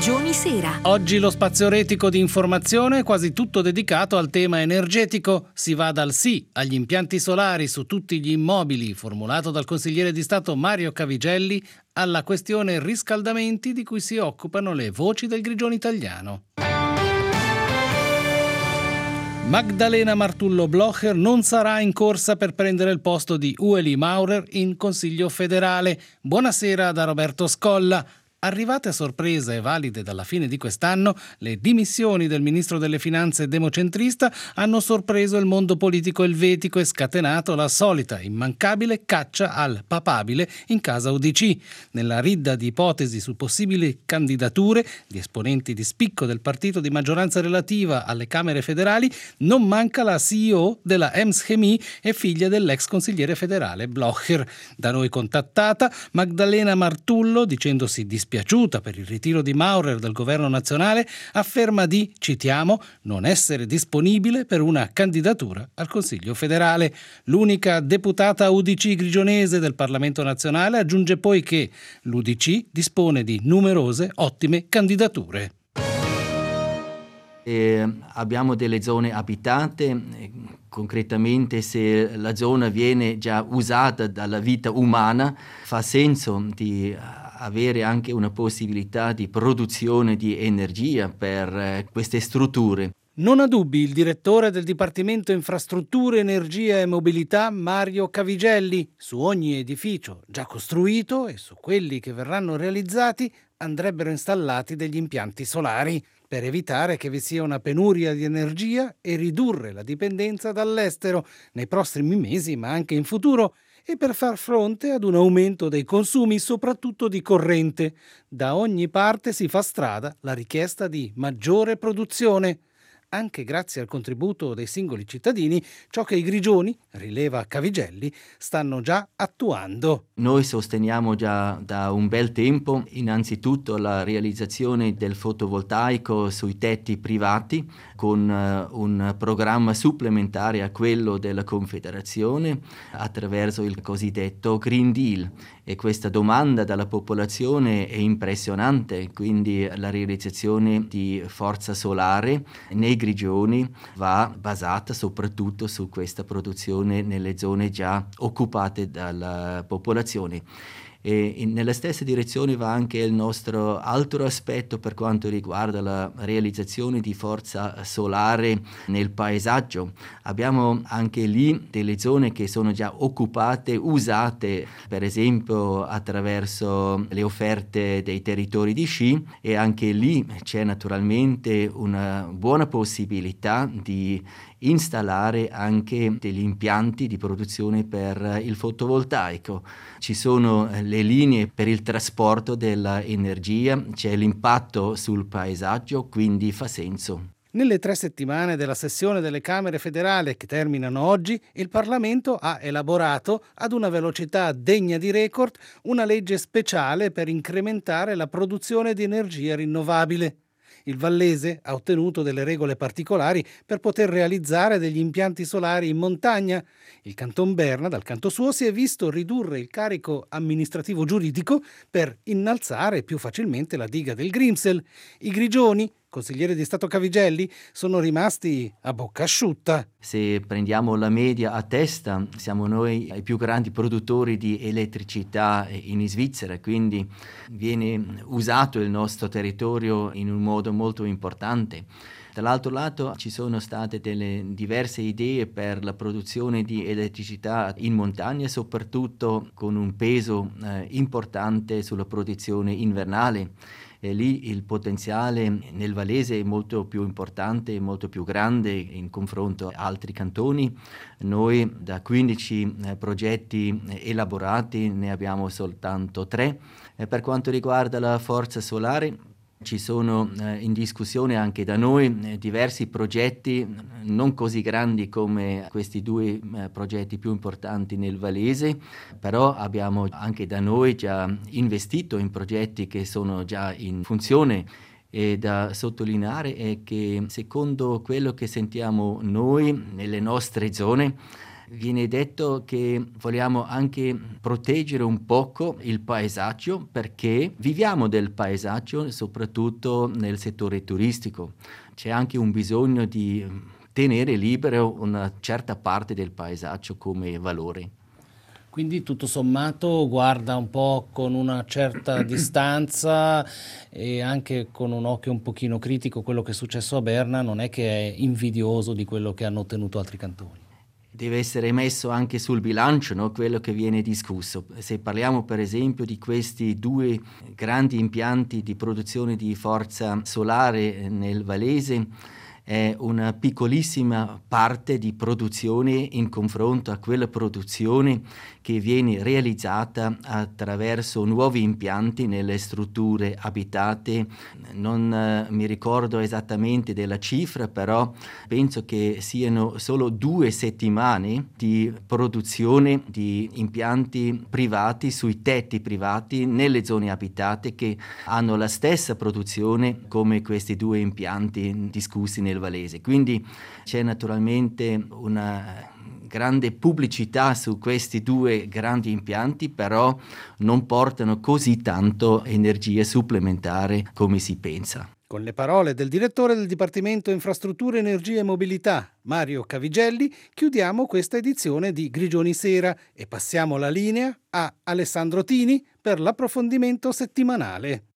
Grigioni Sera. Oggi lo spazio retico di informazione è quasi tutto dedicato al tema energetico. Si va dal sì agli impianti solari su tutti gli immobili, formulato dal consigliere di Stato Mario Cavigelli, alla questione riscaldamenti di cui si occupano le voci del Grigione italiano. Magdalena Martullo Blocher non sarà in corsa per prendere il posto di Ueli Maurer in Consiglio federale. Buonasera da Roberto Scolla. Arrivate a sorpresa e valide dalla fine di quest'anno, le dimissioni del ministro delle Finanze democentrista hanno sorpreso il mondo politico elvetico e scatenato la solita immancabile caccia al papabile in casa UDC. Nella ridda di ipotesi su possibili candidature di esponenti di spicco del partito di maggioranza relativa alle Camere federali non manca la CEO della EMS Chemie e figlia dell'ex consigliere federale Blocher. Da noi contattata, Magdalena Martullo, dicendosi dispiaciuta per il ritiro di Maurer dal governo nazionale, afferma di, citiamo, non essere disponibile per una candidatura al Consiglio federale. L'unica deputata UDC grigionese del Parlamento nazionale aggiunge poi che l'UDC dispone di numerose ottime candidature. Abbiamo delle zone abitate, concretamente se la zona viene già usata dalla vita umana fa senso di avere anche una possibilità di produzione di energia per queste strutture. Non ha dubbi il direttore del Dipartimento Infrastrutture, Energia e Mobilità Mario Cavigelli. Su ogni edificio già costruito e su quelli che verranno realizzati andrebbero installati degli impianti solari per evitare che vi sia una penuria di energia e ridurre la dipendenza dall'estero nei prossimi mesi ma anche in futuro, e per far fronte ad un aumento dei consumi, soprattutto di corrente. Da ogni parte si fa strada la richiesta di maggiore produzione. Anche grazie al contributo dei singoli cittadini, ciò che i grigioni, rileva Cavigelli, stanno già attuando. Noi sosteniamo già da un bel tempo innanzitutto la realizzazione del fotovoltaico sui tetti privati con un programma supplementare a quello della Confederazione attraverso il cosiddetto Green Deal. E questa domanda dalla popolazione è impressionante, quindi la realizzazione di forza solare nei grigioni va basata soprattutto su questa produzione nelle zone già occupate dalla popolazione. E nella stessa direzione va anche il nostro altro aspetto per quanto riguarda la realizzazione di forza solare nel paesaggio. Abbiamo anche lì delle zone che sono già occupate, usate per esempio attraverso le offerte dei territori di sci, e anche lì c'è naturalmente una buona possibilità di installare anche degli impianti di produzione per il fotovoltaico. Ci sono le linee per il trasporto dell'energia, c'è l'impatto sul paesaggio, quindi fa senso. Nelle 3 settimane della sessione delle Camere federali che terminano oggi, il Parlamento ha elaborato, ad una velocità degna di record, una legge speciale per incrementare la produzione di energia rinnovabile. Il Vallese ha ottenuto delle regole particolari per poter realizzare degli impianti solari in montagna. Il Canton Berna, dal canto suo, si è visto ridurre il carico amministrativo giuridico per innalzare più facilmente la diga del Grimsel. I grigioni, consigliere di Stato Cavigelli, sono rimasti a bocca asciutta. Se prendiamo la media a testa, siamo noi i più grandi produttori di elettricità in Svizzera, quindi viene usato il nostro territorio in un modo molto importante. Dall'altro lato ci sono state delle diverse idee per la produzione di elettricità in montagna, soprattutto con un peso importante sulla produzione invernale. E lì il potenziale nel Vallese è molto più importante, molto più grande in confronto a altri cantoni. Noi da 15 progetti elaborati ne abbiamo soltanto 3. Per quanto riguarda la forza solare, ci sono in discussione anche da noi diversi progetti non così grandi come questi 2 progetti più importanti nel Vallese, però abbiamo anche da noi già investito in progetti che sono già in funzione. E da sottolineare è che secondo quello che sentiamo noi nelle nostre zone Viene detto che vogliamo anche proteggere un poco il paesaggio perché viviamo del paesaggio soprattutto nel settore turistico. C'è anche un bisogno di tenere libero una certa parte del paesaggio come valore. Quindi tutto sommato guarda un po' con una certa distanza e anche con un occhio un pochino critico quello che è successo a Berna, non è che è invidioso di quello che hanno ottenuto altri cantoni. Deve essere messo anche sul bilancio, no? Quello che viene discusso. Se parliamo per esempio di questi 2 grandi impianti di produzione di forza solare nel Valese, è una piccolissima parte di produzione in confronto a quella produzione che viene realizzata attraverso nuovi impianti nelle strutture abitate. Non mi ricordo esattamente della cifra, però penso che siano solo 2 settimane di produzione di impianti privati sui tetti privati nelle zone abitate che hanno la stessa produzione come questi 2 impianti discussi nel Valese. Quindi c'è naturalmente una grande pubblicità su questi 2 grandi impianti, però non portano così tanto energia supplementare come si pensa. Con le parole del direttore del Dipartimento Infrastrutture, Energia e Mobilità, Mario Cavigelli, chiudiamo questa edizione di Grigioni Sera e passiamo la linea a Alessandro Tini per l'approfondimento settimanale.